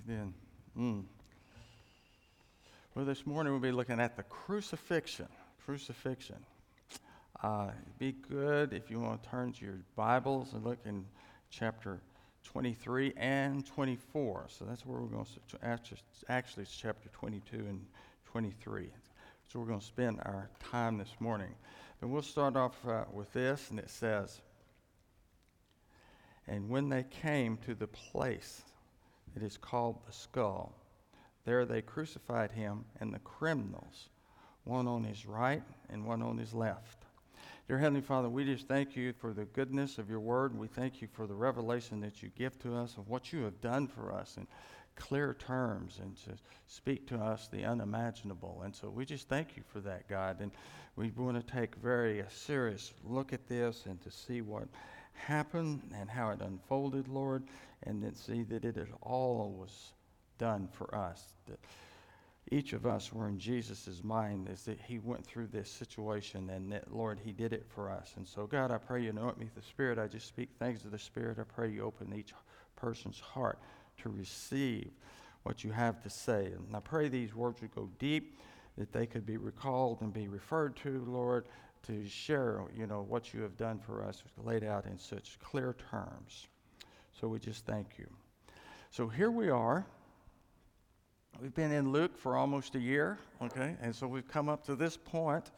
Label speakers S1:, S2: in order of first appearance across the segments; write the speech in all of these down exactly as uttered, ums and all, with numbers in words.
S1: Then, mm. Well, this morning we'll be looking at the crucifixion. Crucifixion. Uh, it'd be good if you want to turn to your Bibles and look in chapter twenty-three and twenty-four. So that's where we're going to, actually, actually it's chapter twenty-two and twenty-three. So we're going to spend our time this morning. But we'll start off uh, with this, and it says, "And when they came to the place that is called the Skull, there they crucified him and the criminals, one on his right and one on his left." Dear Heavenly Father, we just thank you for the goodness of your word. We thank you for the revelation that you give to us of what you have done for us in clear terms and to speak to us the unimaginable. And so we just thank you for that, God. And we want to take very a serious look at this and to see what happened and how it unfolded, Lord, and then see that it is all was done for us. That each of us were in Jesus' mind is that he went through this situation and that, Lord, he did it for us. And so, God, I pray you anoint me with the Spirit. I just speak things of the Spirit. I pray you open each person's heart to receive what you have to say. And I pray these words would go deep, that they could be recalled and be referred to, Lord, to share, you know, what you have done for us, laid out in such clear terms. So we just thank you. So here we are. We've been in Luke for almost a year, okay? And so we've come up to this point,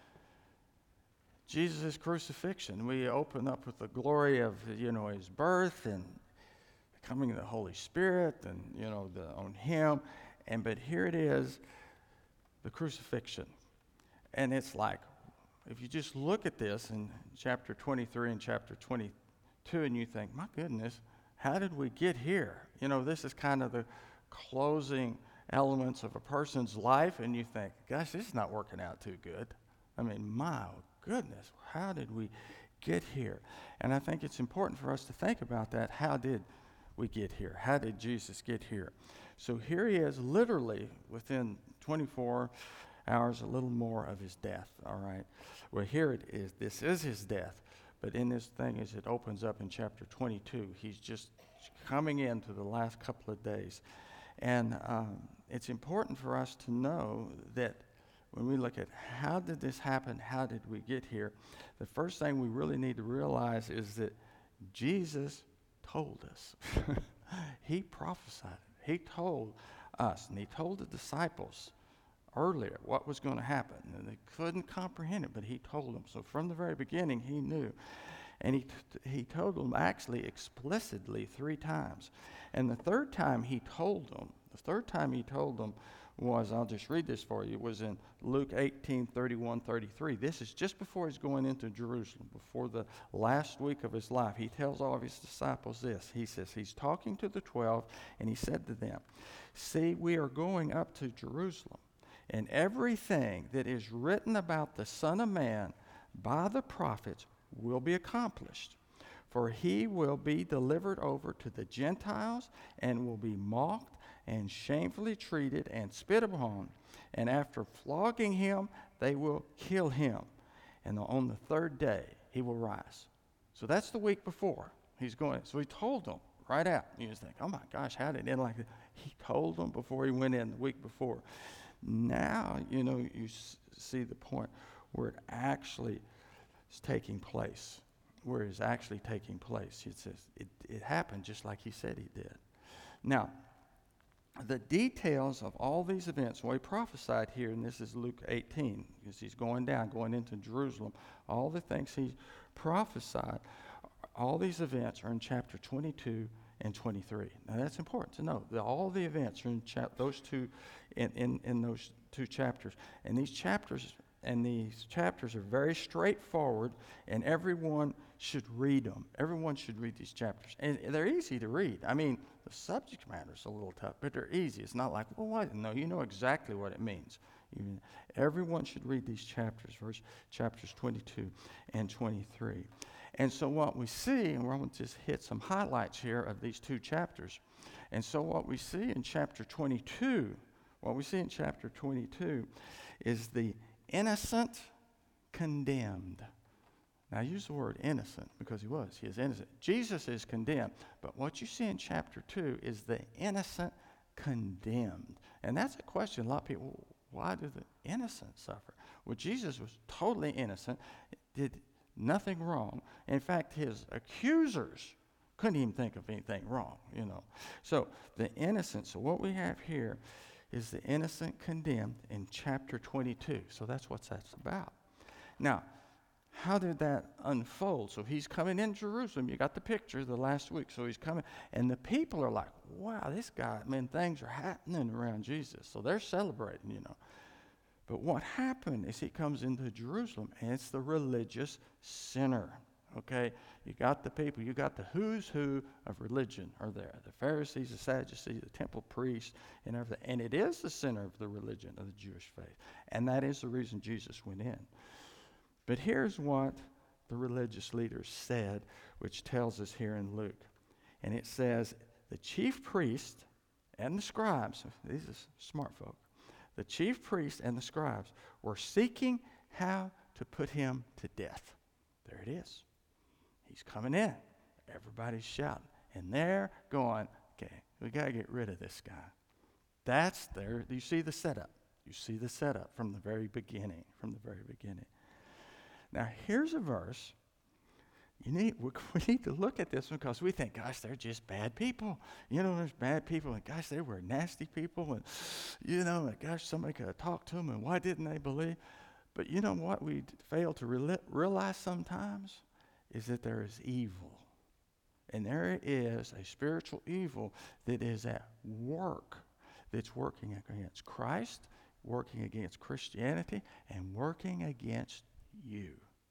S1: Jesus' crucifixion. We open up with the glory of, you know, his birth and the coming of the Holy Spirit and, you know, the, on him. And but here it is, the crucifixion. And it's like, if you just look at this in chapter twenty-three and chapter twenty-two and you think, my goodness, how did we get here? You know, this is kind of the closing elements of a person's life, and you think, gosh, this is not working out too good. I mean, my goodness, how did we get here? And I think it's important for us to think about that. How did we get here? How did Jesus get here? So here he is, literally within twenty-four hours, a little more of his death, all right? Well, here it is. This is his death. But in this thing, as it opens up in chapter twenty-two, he's just coming into the last couple of days. And um, it's important for us to know that when we look at how did this happen, how did we get here, the first thing we really need to realize is that Jesus told us. He prophesied it. He told us, and he told the disciples earlier what was going to happen. And they couldn't comprehend it, but he told them. So from the very beginning, he knew. And he t- he told them actually explicitly three times. And the third time he told them, the third time he told them was, I'll just read this for you, was in Luke eighteen, thirty-one, thirty-three. This is just before he's going into Jerusalem, before the last week of his life. He tells all of his disciples this. He says, he's talking to the twelve, and he said to them, "See, we are going up to Jerusalem, and everything that is written about the Son of Man by the prophets will be accomplished. For he will be delivered over to the Gentiles and will be mocked and shamefully treated and spit upon. And after flogging him, they will kill him. And on the third day, he will rise." So that's the week before he's going. So he told them right out. You just think, oh my gosh, how did it end like that? He told them before he went in the week before. Now, you know, you s- see the point where it actually is taking place. Where it's actually taking place. It says it, it happened just like he said he did. Now, the details of all these events, well, he prophesied here, and this is Luke eighteen, because he's going down, going into Jerusalem. All the things he prophesied, all these events are in chapter twenty-two and twenty-three. Now, that's important to know. That all the events are in chap- those two, in, in, in those two chapters. And these chapters And these chapters are very straightforward, and everyone should read them. Everyone should read these chapters. And they're easy to read. I mean, the subject matter is a little tough, but they're easy. It's not like, well, what? No, you know exactly what it means. You, everyone should read these chapters, verse, chapters twenty-two and twenty-three. And so what we see, and we're going to just hit some highlights here of these two chapters. And so what we see in chapter twenty-two, what we see in chapter twenty-two is the innocent condemned. Now, I use the word innocent because he was. He is innocent. Jesus is condemned. But what you see in chapter two is the innocent condemned. And that's a question a lot of people, why do the innocent suffer? Well, Jesus was totally innocent, did nothing wrong. In fact, his accusers couldn't even think of anything wrong, you know. So the innocent, so what we have here is the innocent condemned in chapter twenty-two. So that's what that's about. Now, how did that unfold? So he's coming in Jerusalem. You got the picture the last week. So he's coming, and the people are like, wow, this guy, man, things are happening around Jesus. So they're celebrating, you know. But what happened is he comes into Jerusalem, and it's the religious sinner, okay? You got the people, you got the who's who of religion are there. The Pharisees, the Sadducees, the temple priests, and everything. And it is the center of the religion of the Jewish faith. And that is the reason Jesus went in. But here's what the religious leaders said, which tells us here in Luke. And it says, the chief priest and the scribes, these are smart folk, the chief priests and the scribes were seeking how to put him to death. There it is. He's coming in. Everybody's shouting. And they're going, okay, we got to get rid of this guy. That's there. You see the setup. You see the setup from the very beginning, from the very beginning. Now, here's a verse. You need, we need to look at this one because we think, gosh, they're just bad people. You know, there's bad people, and gosh, they were nasty people, and, you know, and gosh, somebody could have talked to them, and why didn't they believe? But you know what we fail to re- realize sometimes is that there is evil. And there is a spiritual evil that is at work, that's working against Christ, working against Christianity, and working against you.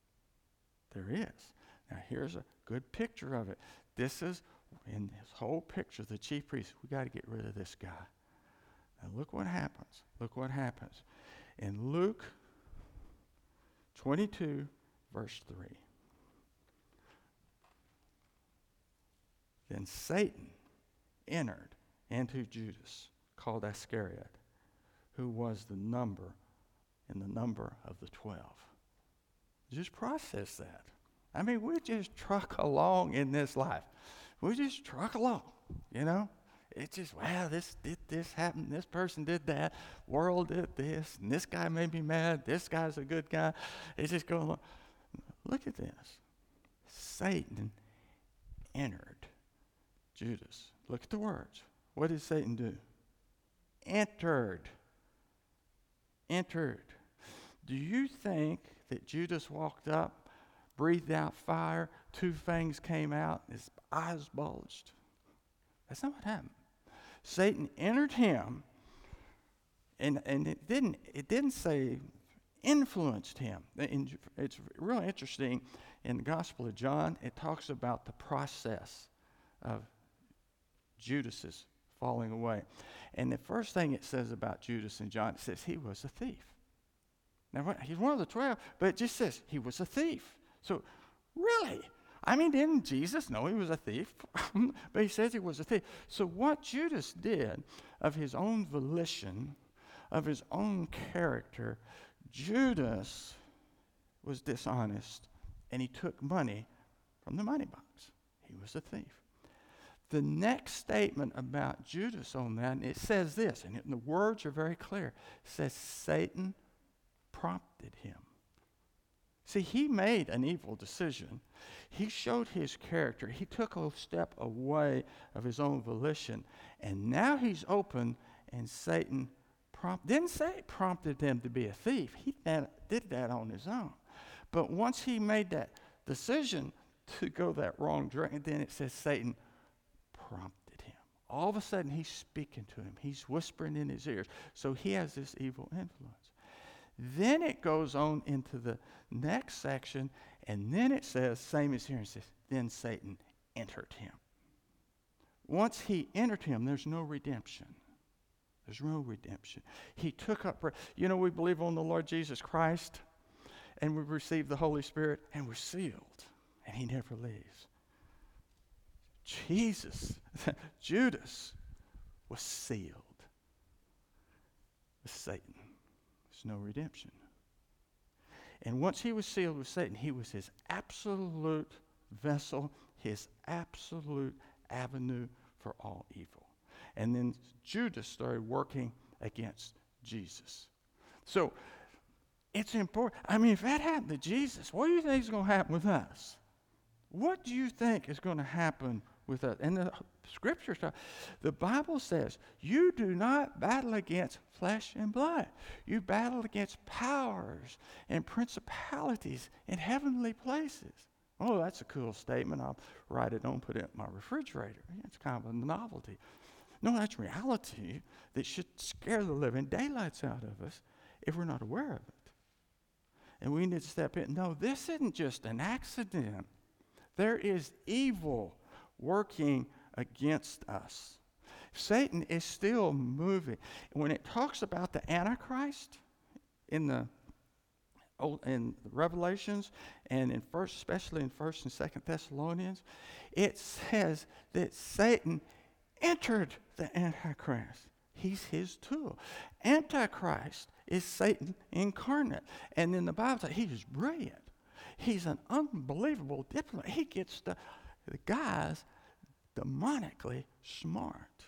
S1: There is. Now here's a good picture of it. This is, in this whole picture, the chief priest, we got to get rid of this guy. Now look what happens. Look what happens. In Luke twenty-two, verse three. Then Satan entered into Judas, called Iscariot, who was the number in the number of the twelve. Just process that. I mean, we just truck along in this life. We just truck along, you know. It's just, wow, this did this happen, this person did that, world did this, and this guy made me mad, this guy's a good guy. It's just going along. Look at this. Satan entered Judas. Look at the words. What did Satan do? Entered. Entered. Do you think that Judas walked up, breathed out fire, two fangs came out, his eyes bulged? That's not what happened. Satan entered him, and, and it didn't it didn't say influenced him. It's really interesting. In the Gospel of John, it talks about the process of Judas's falling away. And the first thing it says about Judas in John, it says he was a thief. Now, he's one of the twelve, but it just says he was a thief. So, really? I mean, didn't Jesus know he was a thief? But he says he was a thief. So what Judas did of his own volition, of his own character, Judas was dishonest, and he took money from the money box. He was a thief. The next statement about Judas on that, and it says this, and it, the words are very clear. It says Satan prompted him. See, he made an evil decision. He showed his character. He took a step away of his own volition, and now he's open, and Satan prompt, didn't say it prompted him to be a thief. He did that on his own. But once he made that decision to go that wrong direction, then it says Satan prompted him. All of a sudden, he's speaking to him. He's whispering in his ears. So he has this evil influence. Then it goes on into the next section, and then it says, same as here, it says, then Satan entered him. Once he entered him, there's no redemption. There's no redemption. He took up, you know, we believe on the Lord Jesus Christ, and we receive the Holy Spirit, and we're sealed, and he never leaves. Jesus, Judas was sealed with Satan. There's no redemption. And once he was sealed with Satan, he was his absolute vessel, his absolute avenue for all evil. And then Judas started working against Jesus. So it's important. I mean, if that happened to Jesus, what do you think is going to happen with us? What do you think is going to happen with us? And the scripture, the Bible says, you do not battle against flesh and blood. You battle against powers and principalities in heavenly places. Oh, that's a cool statement. I'll write it on, put it in my refrigerator. It's kind of a novelty. No, that's reality that should scare the living daylights out of us if we're not aware of it. And we need to step in. No, this isn't just an accident. There is evil working against us. Satan is still moving. When it talks about the Antichrist in the in Revelations and in first, especially in First and Second Thessalonians, it says that Satan entered the Antichrist. He's his tool. Antichrist is Satan incarnate. And in the Bible says he is brilliant. He's an unbelievable diplomat. He gets the, the guys demonically smart.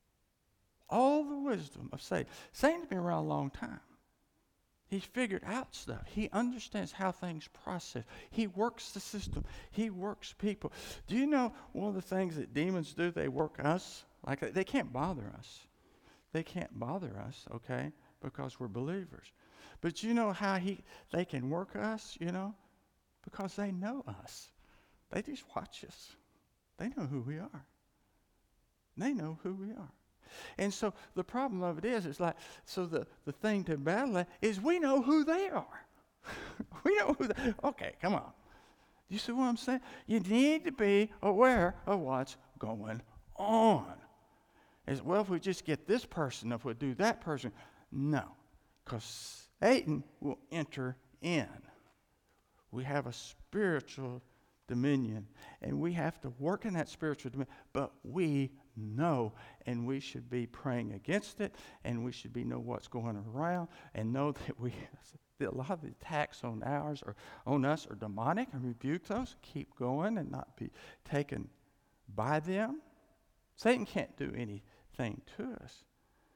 S1: All the wisdom of Satan. Satan's been around a long time. He's figured out stuff. He understands how things process. He works the system. He works people. Do you know one of the things that demons do? They work us. Like they can't bother us. They can't bother us, okay, because we're believers. But you know how he they can work us, you know? Because they know us. They just watch us. They know who we are. They know who we are. And so the problem of it is, it's like, so the, the thing to battle is we know who they are. We know who they are. Okay, come on. You see what I'm saying? You need to be aware of what's going on. As well, if we just get this person, if we do that person. No, because Satan will enter in. We have a spiritual dominion, and we have to work in that spiritual dominion, but we know, and we should be praying against it, and we should be know what's going around, and know that we that a lot of the attacks on ours or on us are demonic, and rebuke those, keep going, and not be taken by them. Satan can't do anything to us,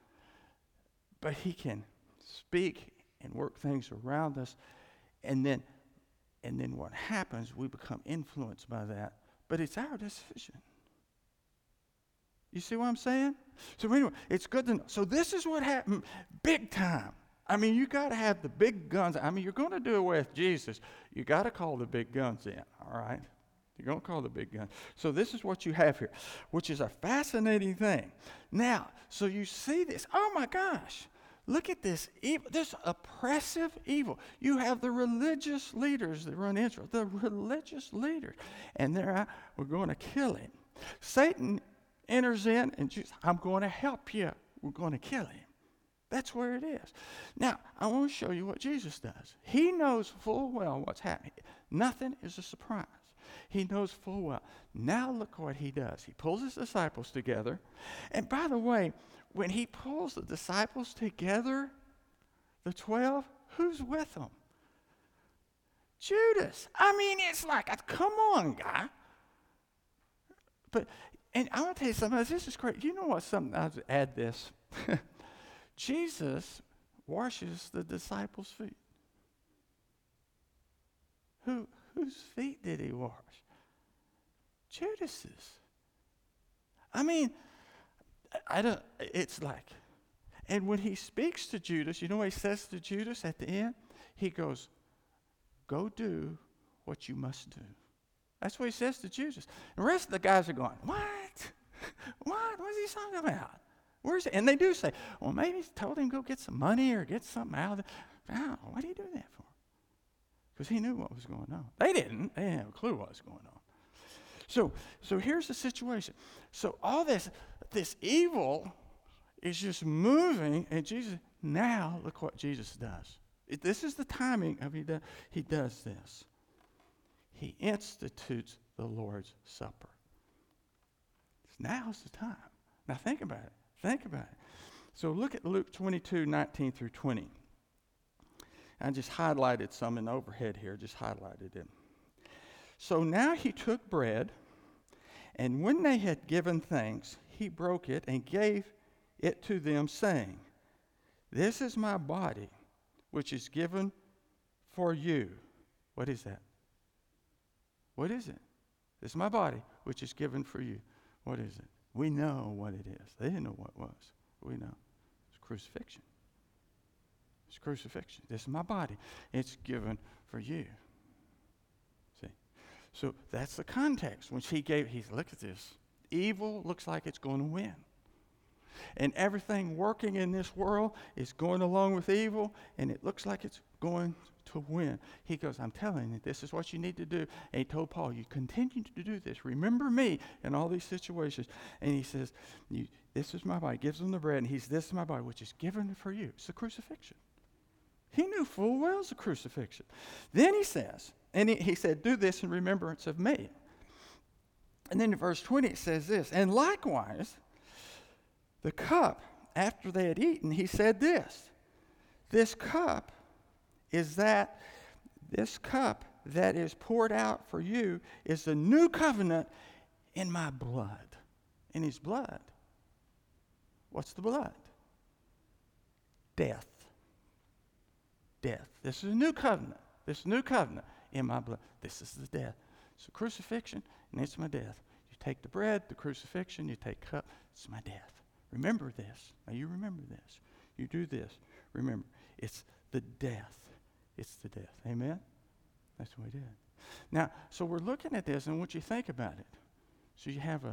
S1: but he can speak and work things around us, and then and then what happens, we become influenced by that, but it's our decision. You see what I'm saying? So anyway, it's good to know. So this is what happened big time. I mean, you got to have the big guns. I mean, you're going to do away with Jesus. You got to call the big guns in, all right? You're going to call the big guns. So this is what you have here, which is a fascinating thing. Now, so you see this. Oh, my gosh. Look at this evil, this oppressive evil. You have the religious leaders that run Israel, the religious leaders, and they're out, we're going to kill him. Satan enters in and says, I'm going to help you. We're going to kill him. That's where it is. Now, I want to show you what Jesus does. He knows full well what's happening. Nothing is a surprise. He knows full well. Now look what he does. He pulls his disciples together. And by the way, when he pulls the disciples together, the twelve, who's with them? Judas. I mean, it's like, come on, guy. But, and I want to tell you something. This is great. You know what? Something, I'll add this. Jesus washes the disciples' feet. Who, whose feet did he wash? Judas's. I mean, I don't, it's like, and when he speaks to Judas, you know what he says to Judas at the end? He goes, go do what you must do. That's what he says to Judas. The rest of the guys are going, what? What? What is he talking about? Where's it? And they do say, well, maybe he told him go get some money or get something out of it. Oh, what did he do that for? Because he knew what was going on. They didn't. They didn't have a clue what was going on. So, so here's the situation. So all this, this evil is just moving, and Jesus, now look what Jesus does. It, this is the timing of he does, he does this. He institutes the Lord's Supper. Now's the time. Now think about it. Think about it. So look at Luke twenty-two, nineteen through twenty. I just highlighted some in the overhead here, just highlighted it. So now he took bread, And when they had given thanks, he broke it and gave it to them, saying, "This is my body, which is given for you." What is that? What is it? This is my body, which is given for you. What is it? We know what it is. They didn't know what it was. We know. It's crucifixion. It's crucifixion. This is my body. It's given for you. See? So that's the context. When he gave, he's, look at this. Evil looks like it's going to win. And everything working in this world is going along with evil, and it looks like it's going to win. He goes, I'm telling you, this is what you need to do. And he told Paul, you continue to do this. Remember me in all these situations. And he says, you, this is my body. He gives them the bread, and he's, this is my body, which is given for you. It's the crucifixion. He knew full well it's the crucifixion. Then he says, and he, he said, do this in remembrance of me. And then in verse twenty it says this, and likewise, the cup, after they had eaten, he said this, this cup is that, this cup that is poured out for you is the new covenant in my blood. In his blood. What's the blood? Death. Death. This is a new covenant. This new covenant in my blood. This is the death. It's the crucifixion, and it's my death. You take the bread, the crucifixion, you take cup, it's my death. Remember this. Now you remember this. You do this. Remember, it's the death. It's the death. Amen? That's what we did. Now, so we're looking at this, and I want you to think about it. So you have a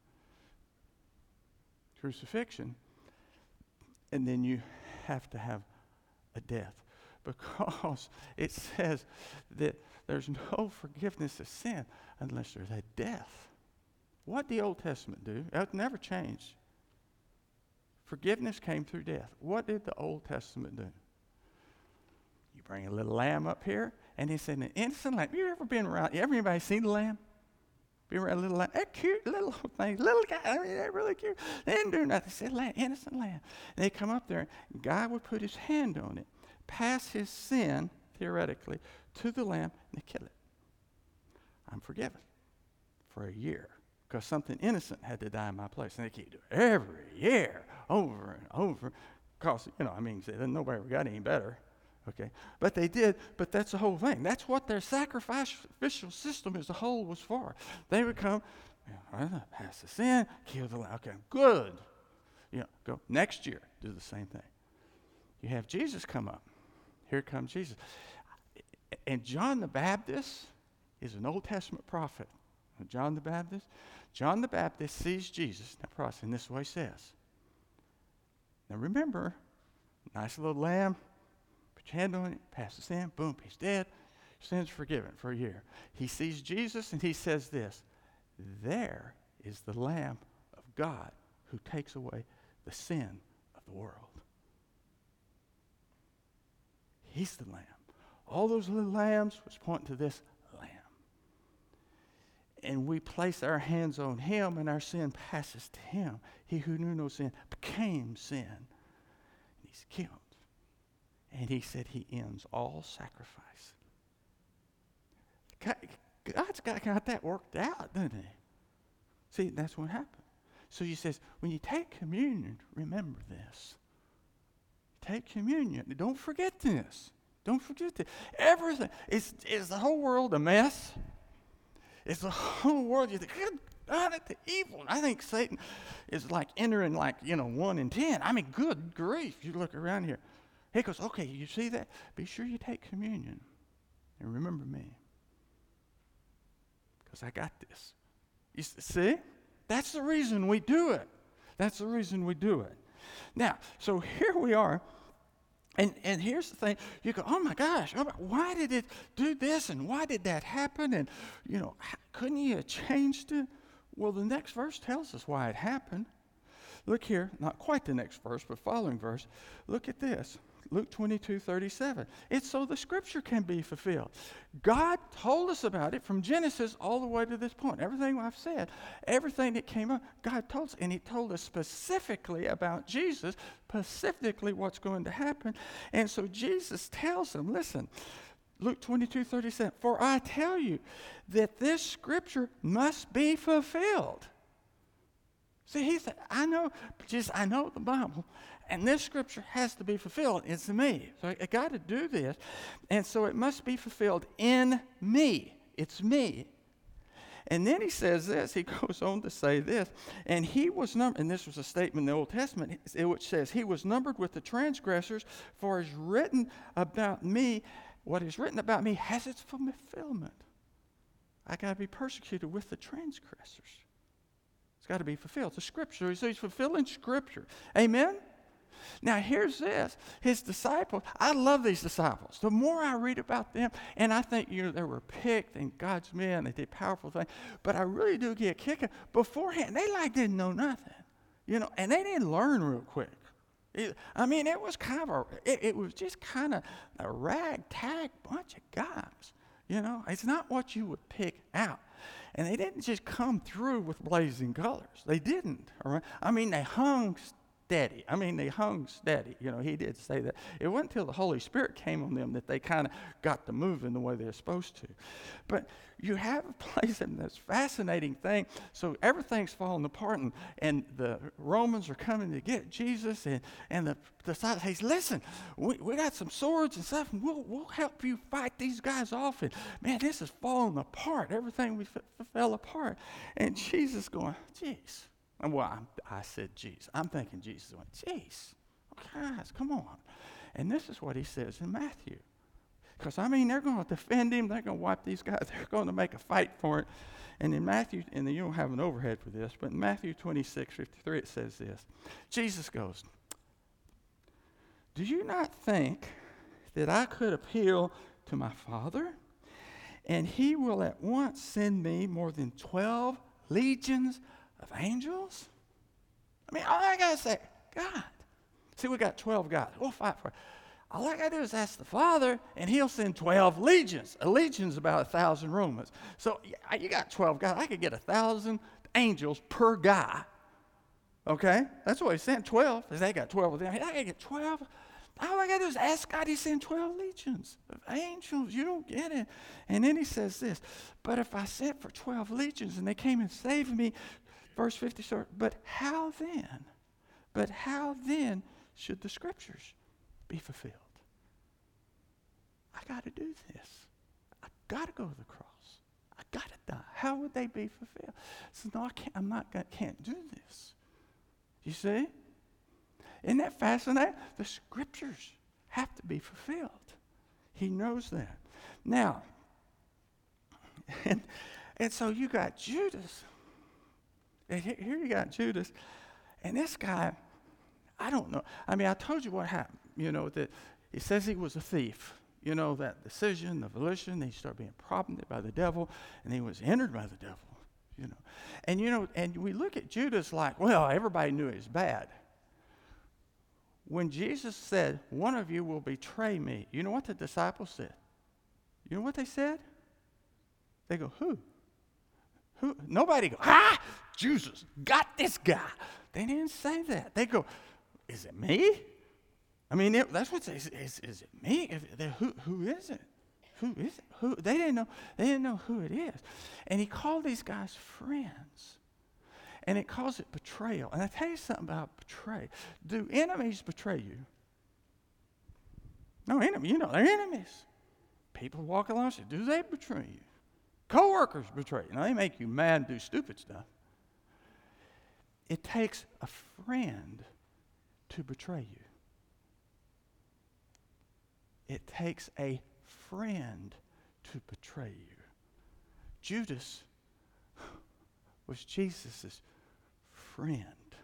S1: crucifixion, and then you have to have a death. Because it says that there's no forgiveness of sin unless there's a death. What did the Old Testament do? It never changed. Forgiveness came through death. What did the Old Testament do? You bring a little lamb up here, and he said, an innocent lamb. You ever been around? You ever anybody seen the lamb? Been around a little lamb? That cute little thing, little guy. I mean, they're really cute. They didn't do nothing. They said, lamb, innocent lamb. And they come up there, and God would put his hand on it, pass his sin, theoretically, to the lamb, and they kill it. I'm forgiven for a year. Because something innocent had to die in my place. And they keep doing it every year, over and over. Because, you know, I mean, nobody ever got any better. Okay? But they did, but that's the whole thing. That's what their sacrificial system as a whole was for. They would come, you know, pass the sin, kill the lamb. Okay, good. You know, go next year, do the same thing. You have Jesus come up. Here comes Jesus. And John the Baptist is an Old Testament prophet. John the Baptist. John the Baptist sees Jesus. Now, process, and this is what he says. Now, remember, nice little lamb, put your hand on it, pass the sin, boom, he's dead. Sin's forgiven for a year. He sees Jesus and he says this, there is the Lamb of God who takes away the sin of the world. He's the Lamb. All those little lambs was pointing to this Lamb. And we place our hands on him and our sin passes to him. He who knew no sin became sin. And he's killed. And he said he ends all sacrifice. God, God's got, got that worked out, doesn't he? See, that's what happened. So he says, when you take communion, remember this. Take communion. Don't forget this. Don't forget this. Everything. Is, is the whole world a mess? Is the whole world, you think, good God, it's evil. I think Satan is like entering like, you know, one in ten. I mean, good grief. You look around here. He goes, okay, you see that? Be sure you take communion. And remember me. Because I got this. You see? That's the reason we do it. That's the reason we do it. Now, so here we are. And and here's the thing, you go, oh my gosh, why did it do this and why did that happen? And, you know, couldn't you have changed it? Well, the next verse tells us why it happened. Look here, not quite the next verse, but following verse. Look at this, Luke twenty-two thirty-seven. It's so the scripture can be fulfilled. God told us about it from Genesis all the way to this point. Everything I've said, everything that came up, God told us. And he told us specifically about Jesus, specifically what's going to happen. And so Jesus tells them, listen, Luke twenty-two thirty-seven, for I tell you that this scripture must be fulfilled. See, he said, I know, just I know the Bible, and this scripture has to be fulfilled. It's me. So I, I got to do this. And so it must be fulfilled in me. It's me. And then he says this, he goes on to say this, and he was numbered, and this was a statement in the Old Testament, which says, he was numbered with the transgressors, for it is written about me, what is written about me has its fulfillment. I got to be persecuted with the transgressors. It's got to be fulfilled. It's a scripture. So he's fulfilling scripture. Amen? Now, here's this. His disciples, I love these disciples. The more I read about them, and I think, you know, they were picked and God's men, they did powerful things, but I really do get a kick out. Beforehand, they like didn't know nothing, you know, and they didn't learn real quick. It, I mean, it was kind of a, it, it was just kind of a ragtag bunch of guys, you know. It's not what you would pick out. And they didn't just come through with blazing colors. They didn't, all right? I mean, they hung steady. I mean, they hung steady. You know, he did say that. It wasn't until the Holy Spirit came on them that they kind of got to move in the way they're supposed to. But you have a place in this fascinating thing. So everything's falling apart, and, and the Romans are coming to get Jesus, and, and the disciples say, listen, we, we got some swords and stuff, and we'll, we'll help you fight these guys off. And, man, this is falling apart. Everything we f- f- fell apart. And Jesus going, geez. And well, I'm, I said, geez. I'm thinking Jesus went, geez. Guys, come on. And this is what he says in Matthew. Because, I mean, they're going to defend him. They're going to wipe these guys. They're going to make a fight for it. And in Matthew, and you don't have an overhead for this, but in Matthew twenty-six fifty-three, it says this. Jesus goes, do you not think that I could appeal to my Father, and he will at once send me more than twelve legions of angels? I mean, all I got to say, God. See, we got twelve guys. We'll fight for it. All I got to do is ask the Father, and he'll send twelve legions. A legion's about a thousand Romans. So you got twelve guys. I could get a thousand angels per guy. Okay? That's what he sent, twelve. They got twelve of them. I got to get twelve. All I got to do is ask God. He sent twelve legions of angels. You don't get it. And then he says this, but if I sent for twelve legions and they came and saved me, verse fifty, so, but how then? But how then should the scriptures be fulfilled? I got to do this. I got to go to the cross. I got to die. How would they be fulfilled? So no, I can't. I'm not. I can't do this. You see? Isn't that fascinating? The scriptures have to be fulfilled. He knows that. Now, and and so you got Judas. And here you got Judas, and this guy, I don't know. I mean, I told you what happened. You know that he says he was a thief. You know, that decision, the volition, he started being prompted by the devil, and he was entered by the devil, you know. And, you know, and we look at Judas like, well, everybody knew he was bad. When Jesus said, one of you will betray me, you know what the disciples said? You know what they said? They go, who? Who? Nobody go, ah, Jesus, got this guy. They didn't say that. They go, is it me? I mean, it, that's what they say. Is, is it me? If, who, who is it? Who is it? Who? They didn't know. They didn't know who it is. And he called these guys friends. And it calls it betrayal. And I tell you something about betray. Do enemies betray you? No, enemy. You know, they're enemies. People walk along and say, do they betray you? Co-workers betray you. Now, they make you mad and do stupid stuff. It takes a friend to betray you. It takes a friend to betray you. Judas was Jesus' friend.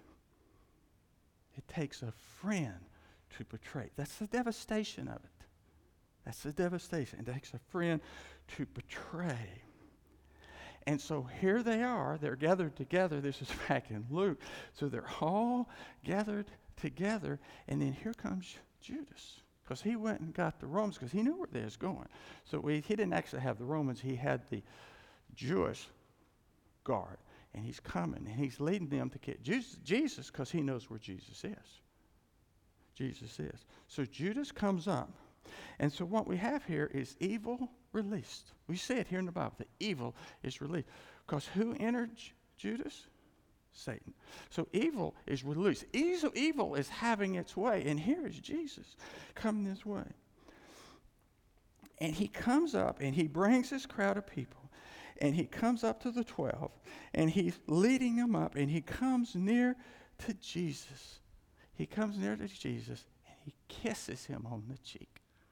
S1: It takes a friend to betray. That's the devastation of it. That's the devastation. It takes a friend to betray. And so here they are. They're gathered together. This is back in Luke. So they're all gathered together. And then here comes Judas. Because he went and got the Romans because he knew where they was going. So we, he didn't actually have the Romans. He had the Jewish guard. And he's coming. And he's leading them to get Jesus because he knows where Jesus is. Jesus is. So Judas comes up. And so what we have here is evil released. We see it here in the Bible. The evil is released. Because who entered J- Judas? Satan. So evil is released. Evil, evil is having its way. And here is Jesus coming this way. And he comes up and he brings this crowd of people. And he comes up to the twelve. And he's leading them up. And he comes near to Jesus. He comes near to Jesus. And he kisses him on the cheek.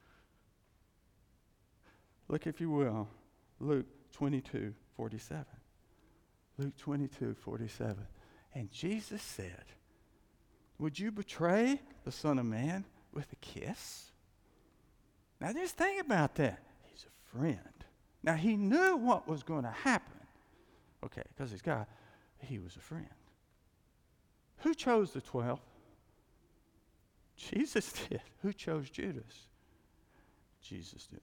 S1: Look, if you will, Luke twenty-two forty-seven. Luke twenty-two forty-seven. And Jesus said, would you betray the Son of Man with a kiss? Now just think about that. He's a friend. Now he knew what was going to happen. Okay, because he's God, he was a friend. Who chose the twelve? Jesus did. Who chose Judas? Jesus did.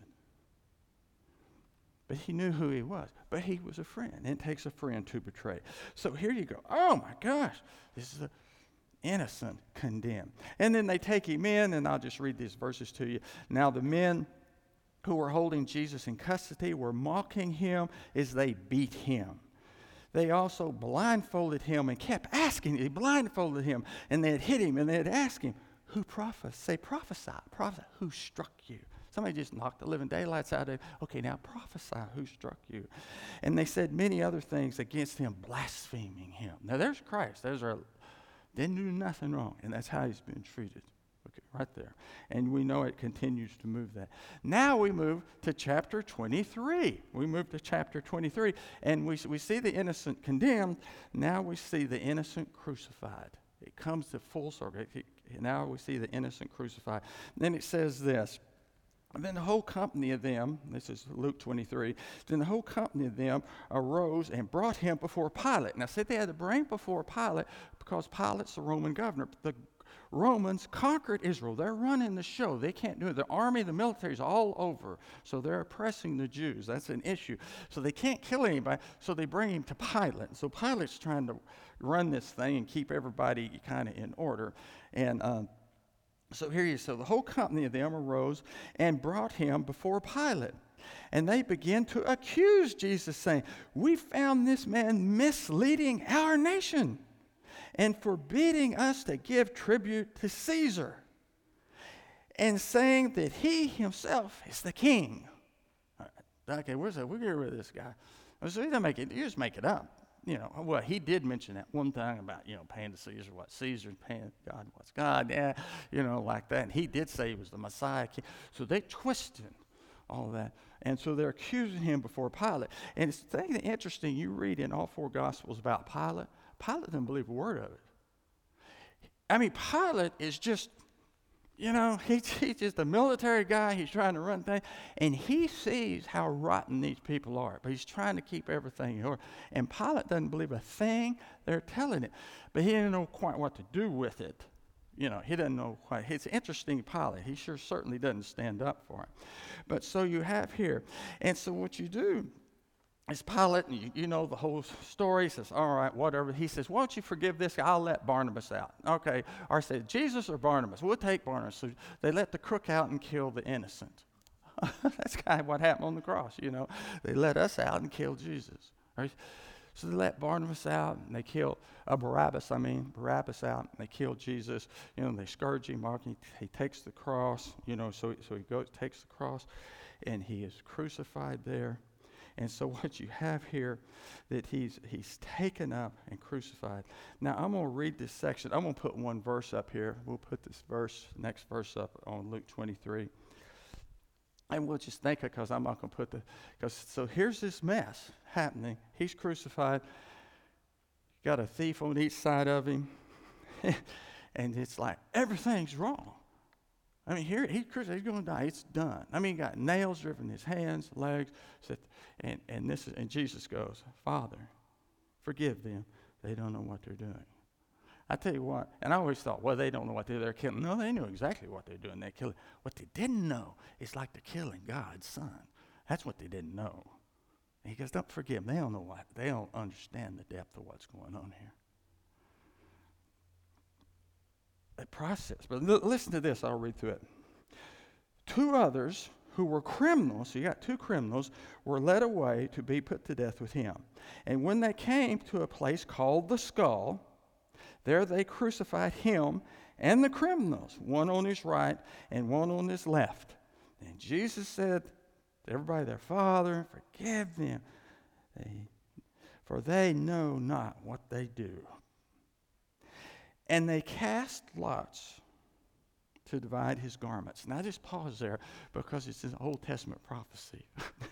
S1: But he knew who he was. But he was a friend. And it takes a friend to betray. So here you go. Oh my gosh. This is an innocent condemned. And then they take him in, and I'll just read these verses to you. Now the men who were holding Jesus in custody were mocking him as they beat him. They also blindfolded him and kept asking. They blindfolded him, and they had hit him, and they had asked him, who prophesied? Say, prophesy. Prophesy. Who struck you? Somebody just knocked the living daylights out of him. Okay, now prophesy. Who struck you? And they said many other things against him, blaspheming him. Now there's Christ. There's our, didn't do nothing wrong. And that's how he's been treated. Okay, right there. And we know it continues to move that. Now we move to chapter twenty-three. We move to chapter twenty-three. And we, we see the innocent condemned. Now we see the innocent crucified. It comes to full circle. It, it, now we see the innocent crucified. Then it says this. And then the whole company of them, this is Luke twenty-three, then the whole company of them arose and brought him before Pilate. Now, see, they had to bring before Pilate because Pilate's the Roman governor. The Romans conquered Israel. They're running the show. They can't do it. The army, the military is all over. So they're oppressing the Jews. That's an issue. So they can't kill anybody. So they bring him to Pilate. So Pilate's trying to run this thing and keep everybody kind of in order. And um, So here you so the whole company of them arose and brought him before Pilate. And they began to accuse Jesus, saying, we found this man misleading our nation and forbidding us to give tribute to Caesar, and saying that he himself is the king. All right, okay, where's that? We'll get rid of this guy. So he doesn't make it, you just make it up. You know, well, he did mention that one thing about, you know, paying to Caesar what Caesar, paying God what's God, yeah, you know, like that. And he did say he was the Messiah. So they twisted all that. And so they're accusing him before Pilate. And it's thing interesting, you read in all four Gospels about Pilate, Pilate didn't believe a word of it. I mean, Pilate is just, you know, he's, he's just a military guy. He's trying to run things. And he sees how rotten these people are. But he's trying to keep everything in order. And Pilate doesn't believe a thing they're telling him. But he didn't know quite what to do with it. You know, he doesn't know quite. It's interesting, Pilate. He sure certainly doesn't stand up for him. But so you have here. And so what you do is Pilate, and you, you know the whole story. He says, all right, whatever. He says, why don't you forgive this guy? I'll let Barnabas out. Okay. Or I said, Jesus or Barnabas? We'll take Barnabas. So they let the crook out and kill the innocent. That's kind of what happened on the cross, you know. They let us out and kill Jesus. Right? So they let Barnabas out, and they kill uh, Barabbas, I mean, Barabbas out, and they kill Jesus. You know, they scourge him, Mark, he, he takes the cross, you know, so, so he goes, takes the cross, and he is crucified there. And so what you have here, that he's he's taken up and crucified. Now, I'm going to read this section. I'm going to put one verse up here. We'll put this verse, next verse up on Luke twenty-three. And we'll just think it because I'm not going to put the, because so here's this mess happening. He's crucified. Got a thief on each side of him. And it's like, everything's wrong. I mean, here, he's crucified, he's going to die. It's done. I mean, he got nails driven in his hands, legs, and, and, this is, and Jesus goes, Father, forgive them. They don't know what they're doing. I tell you what, and I always thought, well, they don't know what they're, they're killing. No, they knew exactly what they're doing. They're killing. What they didn't know is like they're killing God's son. That's what they didn't know. And he goes, don't forgive them. They don't know what. They don't understand the depth of what's going on here. A process. But l- listen to this. I'll read through it. two others who were criminals, so you got two criminals, were led away to be put to death with him. And when they came to a place called the Skull, there they crucified him and the criminals, one on his right and one on his left. And Jesus said to everybody, their Father, forgive them, they, for they know not what they do. And they cast lots to divide his garments. Now, I just pause there because it's an Old Testament prophecy.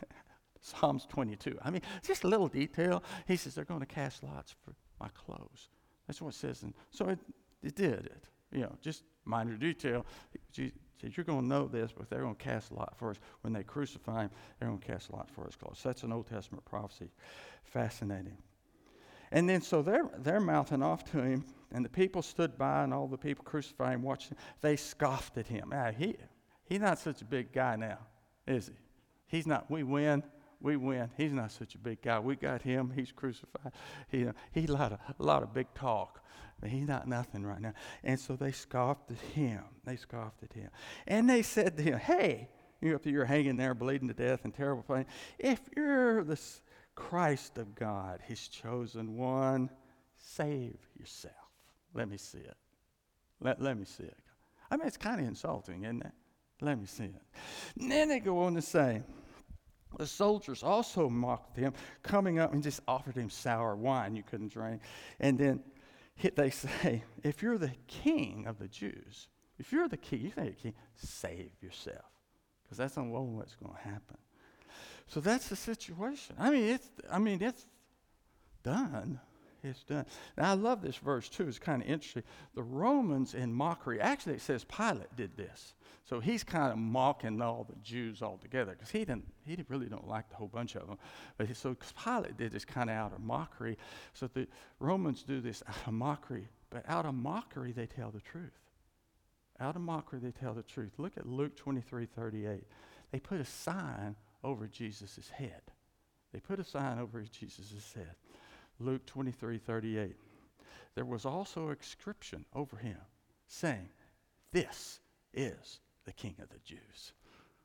S1: Psalms twenty-two. I mean, just a little detail. He says they're going to cast lots for my clothes. That's what it says. And so it, it did it. You know, just minor detail. He said, you're going to know this, but they're going to cast a lot for us. When they crucify him, they're going to cast a lot for his clothes. So that's an Old Testament prophecy. Fascinating. And then so they're, they're mouthing off to him, and the people stood by, and all the people crucifying, watching. They scoffed at him. Ah, he, he's not such a big guy now, is he? He's not, we win. We win. He's not such a big guy. We got him. He's crucified. He, he's a lot of a lot of big talk. But he's not nothing right now. And so they scoffed at him. They scoffed at him. And they said to him, hey, you up you're hanging there bleeding to death in terrible pain. If you're the Christ of God, his chosen one, save yourself. Let me see it. Let, let me see it. I mean, it's kind of insulting, isn't it? Let me see it. And then they go on to say, the soldiers also mocked him, coming up and just offered him sour wine you couldn't drink. And then they say, if you're the king of the Jews, if you're the king, you think king, save yourself. Because that's not what's going to happen. So that's the situation. I mean, it's I mean, it's done. It's done. Now, I love this verse, too. It's kind of interesting. The Romans in mockery, actually, it says Pilate did this. So he's kind of mocking all the Jews altogether because he didn't, he really don't like the whole bunch of them. But he, so Pilate did this kind of out of mockery. So the Romans do this out of mockery. But out of mockery, they tell the truth. Out of mockery, they tell the truth. Look at Luke twenty-three thirty-eight. They put a sign over Jesus' head. They put a sign over Jesus' head. Luke twenty-three thirty-eight. There was also an inscription over him saying, this is the King of the Jews.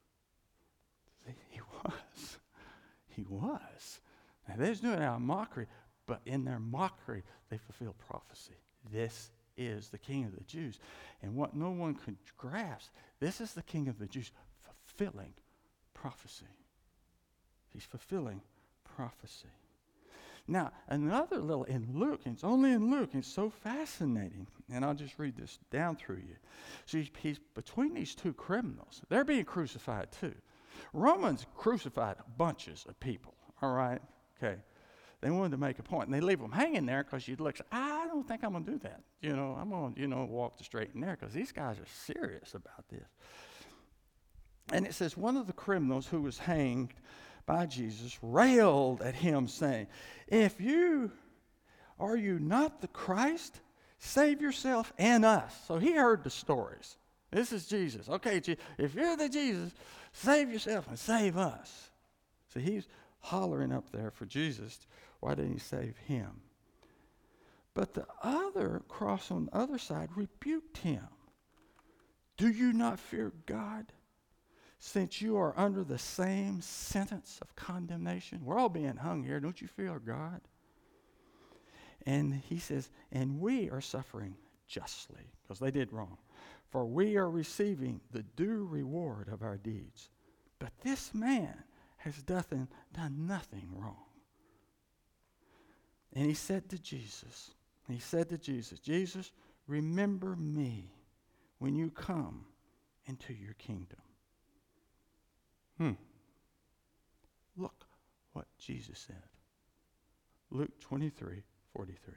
S1: See, he was. He was. Now, they're just doing it out of mockery, but in their mockery, they fulfilled prophecy. This is the King of the Jews. And what no one could grasp, this is the King of the Jews fulfilling prophecy. He's fulfilling prophecy. Now, another little in Luke, and it's only in Luke, and it's so fascinating, and I'll just read this down through you. So he's, he's between these two criminals. They're being crucified too. Romans crucified bunches of people, all right? Okay. They wanted to make a point, and they leave them hanging there because you'd look, I don't think I'm going to do that. You know, I'm going to, you know, walk the straight and narrow because these guys are serious about this. And it says, one of the criminals who was hanged by Jesus railed at him, saying, if you are you not the Christ, save yourself and us. So he heard the stories. This is Jesus. Okay, if you're the Jesus, save yourself and save us. So he's hollering up there for Jesus. Why didn't he save him? But the other cross on the other side rebuked him. Do you not fear God, since you are under the same sentence of condemnation? We're all being hung here. Don't you fear God? And he says, and we are suffering justly, because they did wrong. For we are receiving the due reward of our deeds. But this man has done, done nothing wrong. And he said to Jesus, he said to Jesus, Jesus, remember me when you come into your kingdom. Hmm. Look what Jesus said. Luke twenty-three forty-three.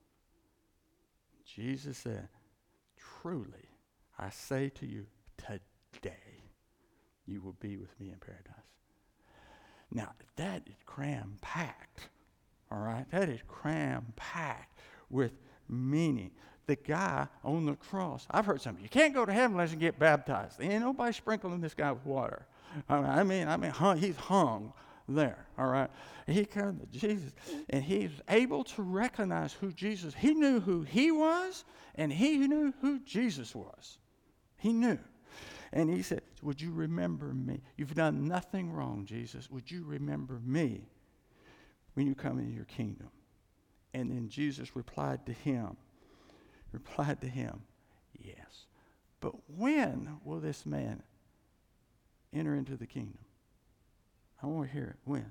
S1: Jesus said, truly, I say to you, today you will be with me in paradise. Now, that is cram-packed, all right? That is cram-packed with meaning. The guy on the cross, I've heard something, you can't go to heaven unless you get baptized. Ain't nobody sprinkling this guy with water. I mean, I mean, I mean hung, he's hung there, all right? He came to Jesus, and he's able to recognize who Jesus, he knew who he was, and he knew who Jesus was. He knew. And he said, would you remember me? You've done nothing wrong, Jesus. Would you remember me when you come into your kingdom? And then Jesus replied to him, replied to him, yes. But when will this man enter into the kingdom? I want to hear it. When?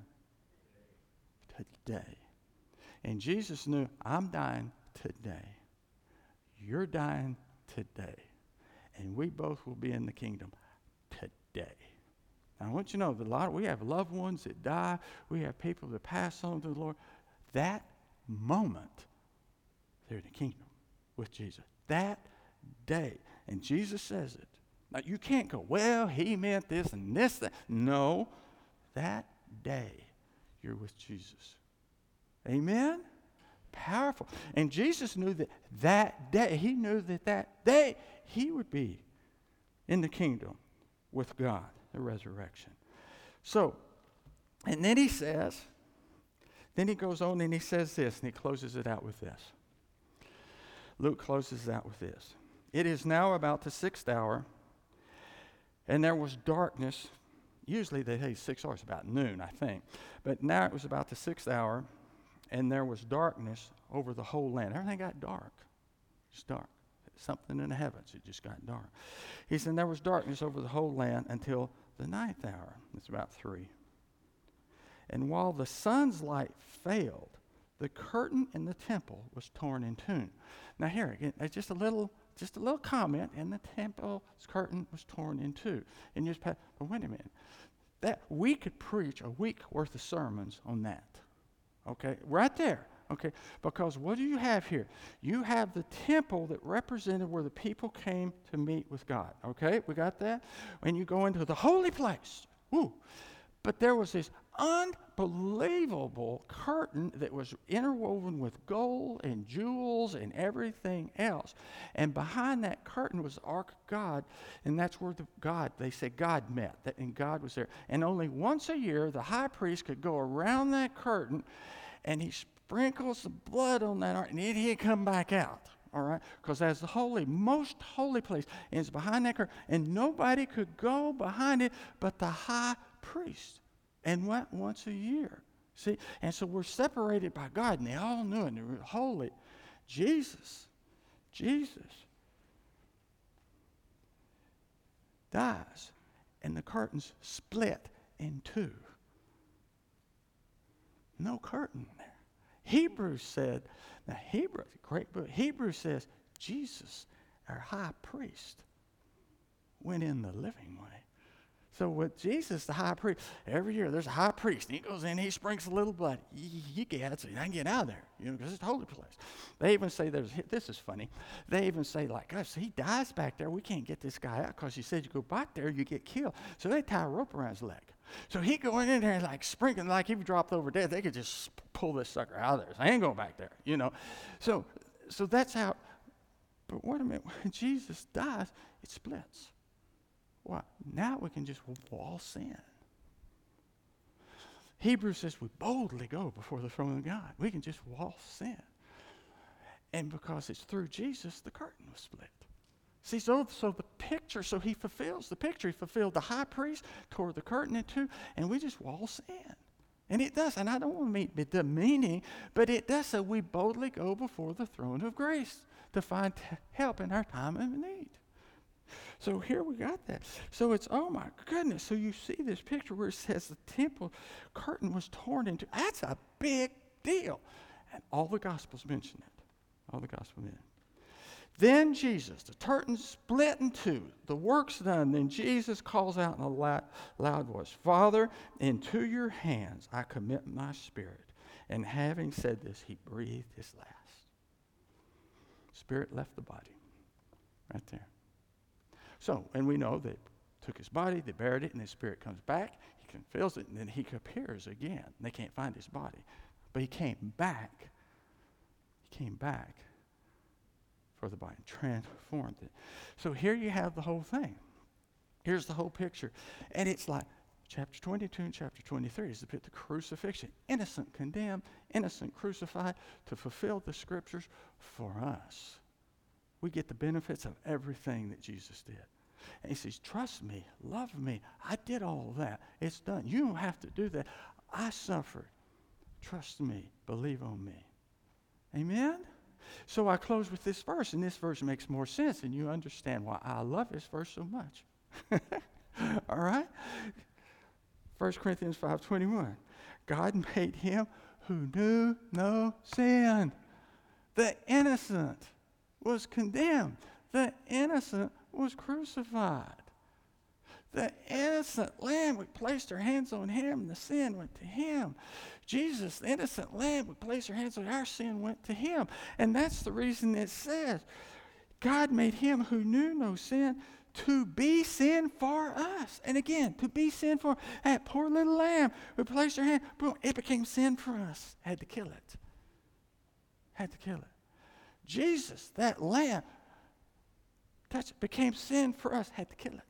S1: Today. And Jesus knew, I'm dying today. You're dying today. And we both will be in the kingdom today. Now, I want you to know that a lot of, we have loved ones that die. We have people that pass on to the Lord. That moment, they're in the kingdom with Jesus. That day. And Jesus says it. Now, you can't go, well, he meant this and this. That. No. That day, you're with Jesus. Amen? Powerful. And Jesus knew that that day, he knew that that day, he would be in the kingdom with God, the resurrection. So, and then he says, then he goes on and he says this, and he closes it out with this. Luke closes it out with this. It is now about the sixth hour, and there was darkness. Usually they say six hours, about noon, I think. But now it was about the sixth hour, and there was darkness over the whole land. Everything got dark. It's dark. Something in the heavens, it just got dark. He said there was darkness over the whole land until the ninth hour. It's about three. And while the sun's light failed, the curtain in the temple was torn in two. Now here again, it's just a little, just a little comment. And the temple's curtain was torn in two. And you just, but wait a minute, that we could preach a week worth of sermons on that. Okay, right there. Okay, because what do you have here? You have the temple that represented where the people came to meet with God. Okay, we got that? And you go into the holy place. Woo. But there was this unbelievable curtain that was interwoven with gold and jewels and everything else. And behind that curtain was the Ark of God, and that's where the God, they said God met, that, and God was there. And only once a year, the high priest could go around that curtain, and he sprinkles the blood on that ark, and it he'd come back out. All right, because that's the holy, most holy place, and it's behind that curtain, and nobody could go behind it but the high priest, and went once a year. See, and so we're separated by God, and they all knew it. And they were holy. Jesus, Jesus dies, and the curtains split in two. No curtain there. Hebrews said, now Hebrews, great book, Hebrews says, Jesus, our high priest, went in the living way. So with Jesus, the high priest, every year there's a high priest. And he goes in, he sprinkles a little blood. He, he gets it. I can get out of there, you know, because it's a holy place. They even say there's, this is funny. They even say, like, gosh, he dies back there. We can't get this guy out because he said you go back there, you get killed. So they tie a rope around his leg. So he going in there and like sprinkling, like if he dropped over dead, they could just pull this sucker out of there. So I ain't going back there, you know. So, so that's how, but wait a minute, when Jesus dies, it splits. What? Now we can just waltz in. Hebrews says we boldly go before the throne of God. We can just waltz in. And because it's through Jesus, the curtain was split. See, so, so the picture, so he fulfills the picture. He fulfilled the high priest, tore the curtain in two, and we just waltz in. And it does, and I don't want to be demeaning, but it does so we boldly go before the throne of grace to find t- help in our time of need. So here we got that. So it's, oh my goodness. So you see this picture where it says the temple curtain was torn into. That's a big deal. And all the Gospels mention it. All the Gospels mention it. Then Jesus, the curtain split in two, the work's done. Then Jesus calls out in a loud, loud voice, Father, into your hands I commit my spirit. And having said this, he breathed his last. Spirit left the body. Right there. So, and we know they took his body, they buried it, and his spirit comes back, he fulfills it, and then he appears again. They can't find his body. But he came back. He came back for the body, transformed it. So here you have the whole thing. Here's the whole picture. And it's like chapter twenty-two and chapter twenty-three is the bit the crucifixion. Innocent condemned, innocent crucified to fulfill the scriptures for us. We get the benefits of everything that Jesus did. And he says, trust me, love me. I did all that. It's done. You don't have to do that. I suffered. Trust me. Believe on me. Amen? So I close with this verse, and this verse makes more sense, and you understand why I love this verse so much. All right? First Corinthians five twenty-one. God made him who knew no sin. The innocent was condemned. The innocent was crucified. The innocent lamb, we placed our hands on him, and the sin went to him. Jesus, the innocent lamb, we placed our hands on our sin, went to him. And that's the reason it says, God made him who knew no sin to be sin for us. And again, to be sin for that poor little lamb, we placed our hand, boom, it became sin for us. Had to kill it. Had to kill it. Jesus, that lamb, touch, became sin for us, had to kill it.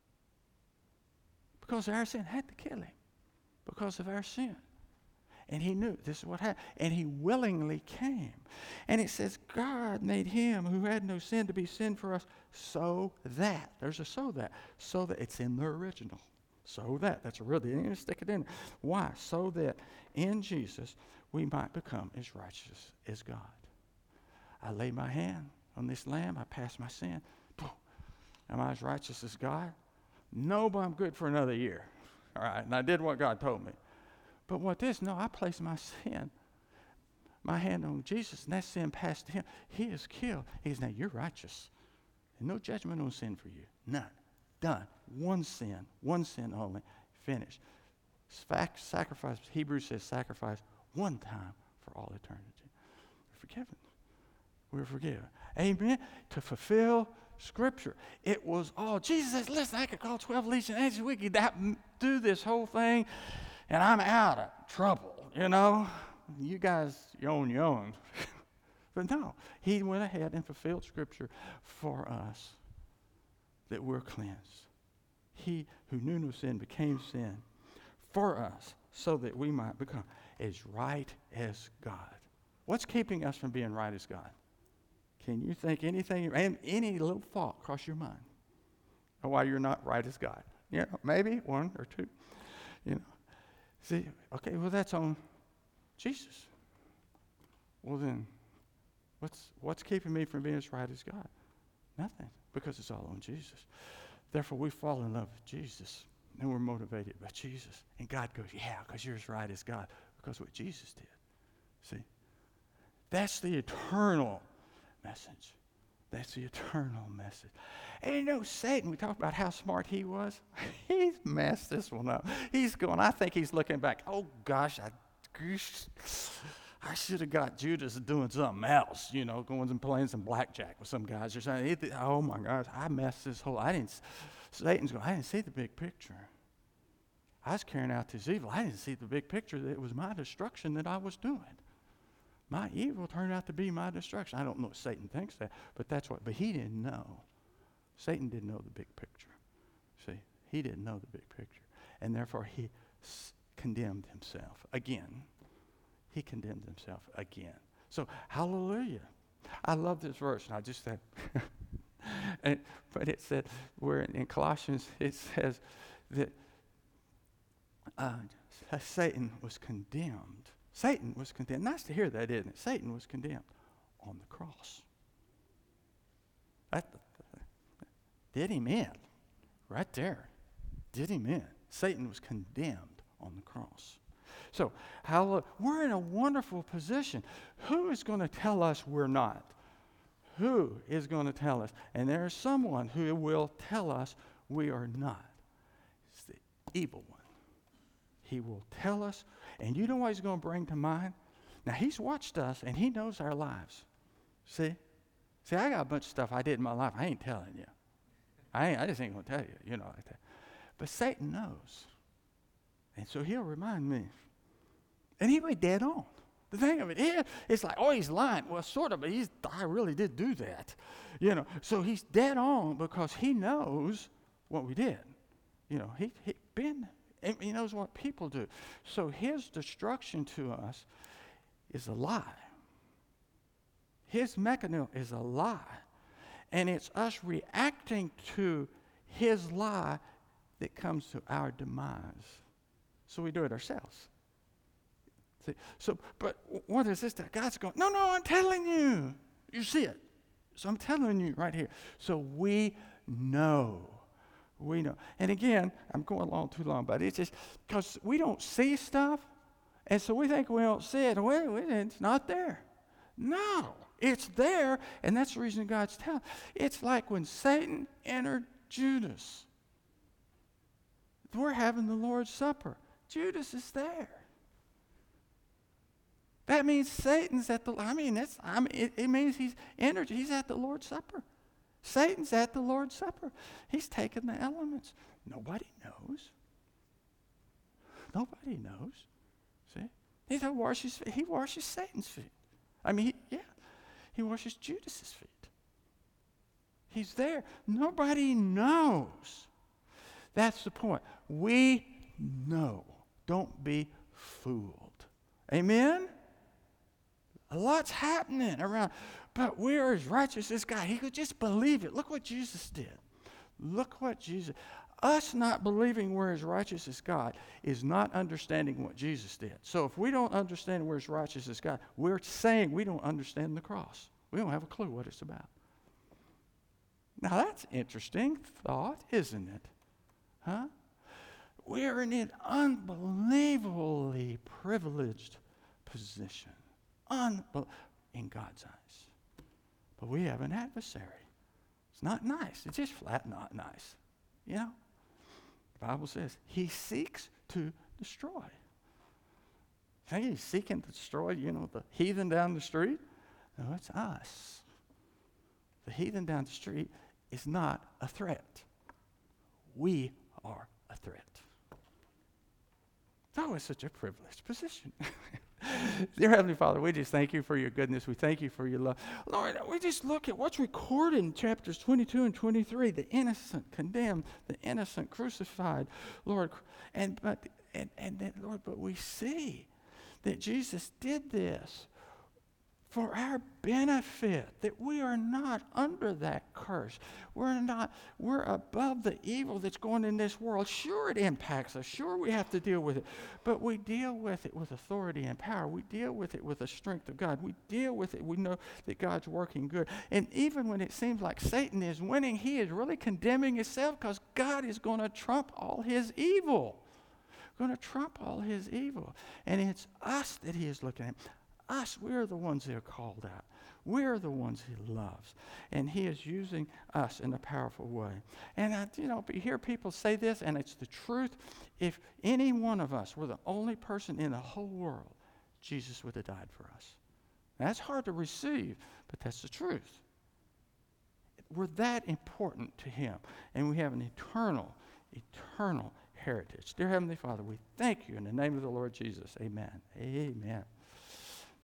S1: Because of our sin, had to kill him. Because of our sin. And he knew this is what happened. And he willingly came. And it says, God made him who had no sin to be sin for us, so that. There's a so that. So that it's in the original. So that. That's a real deal. You stick it in. Why? So that in Jesus we might become as righteous as God. I lay my hand on this lamb. I pass my sin. Boom. Am I as righteous as God? No, but I'm good for another year. All right. And I did what God told me. But what this? No, I place my sin, my hand on Jesus, and that sin passed to him. He is killed. He's now, you're righteous. And no judgment on sin for you. None. Done. One sin. One sin only. Finished. Sac- sacrifice. Hebrews says sacrifice one time for all eternity. We're forgiven. We're forgiven. Amen. To fulfill Scripture. It was all. Jesus says, listen, I could call twelve legion angels. We could that, do this whole thing, and I'm out of trouble, you know. You guys, you're on your own. But no, he went ahead and fulfilled Scripture for us that we're cleansed. He who knew no sin became sin for us so that we might become as right as God. What's keeping us from being right as God? Can you think anything, and any little thought cross your mind of why you're not right as God? You know, maybe one or two. You know, see, okay, well, that's on Jesus. Well, then, what's what's keeping me from being as right as God? Nothing, because it's all on Jesus. Therefore, we fall in love with Jesus, and we're motivated by Jesus. And God goes, yeah, because you're as right as God, because what Jesus did. See, that's the eternal message. That's the eternal message. And you know, Satan, we talked about how smart he was. He's messed this one up. He's going, I think he's looking back, oh gosh, I, I should have got Judas doing something else, you know, going and playing some blackjack with some guys or something. It, oh my gosh, I messed this whole, I didn't, Satan's going, I didn't see the big picture. I was carrying out this evil. I didn't see the big picture that it was my destruction that I was doing. My evil turned out to be my destruction. I don't know if Satan thinks that, but that's what, but he didn't know. Satan didn't know the big picture. See, he didn't know the big picture. And therefore he s- condemned himself again. He condemned himself again. So, hallelujah. I love this verse, and I just said, and, but it said, where in, in Colossians, it says that uh, Satan was condemned. Satan was condemned. Nice to hear that, isn't it? Satan was condemned on the cross. That, did him in. Right there. Did him in. Satan was condemned on the cross. So, how, we're in a wonderful position. Who is going to tell us we're not? Who is going to tell us? And there is someone who will tell us we are not. It's the evil one. He will tell us, and you know what he's going to bring to mind? Now, he's watched us, and he knows our lives. See? See, I got a bunch of stuff I did in my life. I ain't telling you. I ain't, I just ain't going to tell you, you know, like that. But Satan knows. And so he'll remind me. And he'll be dead on. The thing of it is, it's like, oh, he's lying. Well, sort of, but he's, I really did do that. You know, so he's dead on because he knows what we did. You know, he, he been, he knows what people do. So his destruction to us is a lie. His mechanism is a lie. And it's us reacting to his lie that comes to our demise. So we do it ourselves. See? So, but what is this? That God's going, no, no, I'm telling you. You see it. So I'm telling you right here. So we know. We know. And again, I'm going along too long, but it's just because we don't see stuff, and so we think we don't see it. Well, it's not there. No, it's there, and that's the reason God's telling. It's like when Satan entered Judas. We're having the Lord's Supper. Judas is there. That means Satan's at the, I mean, that's, I mean, it, it means he's entered, he's at the Lord's Supper. Satan's at the Lord's Supper. He's taken the elements. Nobody knows. Nobody knows. See? He washes, he washes Satan's feet. I mean, he, yeah, he washes Judas's feet. He's there. Nobody knows. That's the point. We know. Don't be fooled. Amen? A lot's happening around. But we're as righteous as God. He could just believe it. Look what Jesus did. Look what Jesus. Us not believing we're as righteous as God is not understanding what Jesus did. So if we don't understand we're as righteous as God, we're saying we don't understand the cross. We don't have a clue what it's about. Now that's interesting thought, isn't it? Huh? We're in an unbelievably privileged position. Unbel- in God's eyes. But we have an adversary. It's not nice. It's just flat not nice. You know? The Bible says he seeks to destroy. Think he's seeking to destroy, you know, the heathen down the street? No, it's us. The heathen down the street is not a threat. We are a threat. That was such a privileged position. Dear Heavenly Father, we just thank you for your goodness. We thank you for your love. Lord, we just look at what's recorded in chapters twenty-two and twenty-three, the innocent condemned, the innocent crucified, Lord. And but and, and then, Lord, but we see that Jesus did this for our benefit, that we are not under that curse. We're not, we're above the evil that's going in this world. Sure, it impacts us. Sure, we have to deal with it. But we deal with it with authority and power. We deal with it with the strength of God. We deal with it. We know that God's working good. And even when it seems like Satan is winning, he is really condemning himself because God is going to trump all his evil. Going to trump all his evil. And it's us that he is looking at. Us, we're the ones that are called out. We're the ones he loves. And he is using us in a powerful way. And I, you know, you hear people say this, and it's the truth. If any one of us were the only person in the whole world, Jesus would have died for us. That's hard to receive, but that's the truth. We're that important to him. And we have an eternal, eternal heritage. Dear Heavenly Father, we thank you in the name of the Lord Jesus. Amen. Amen.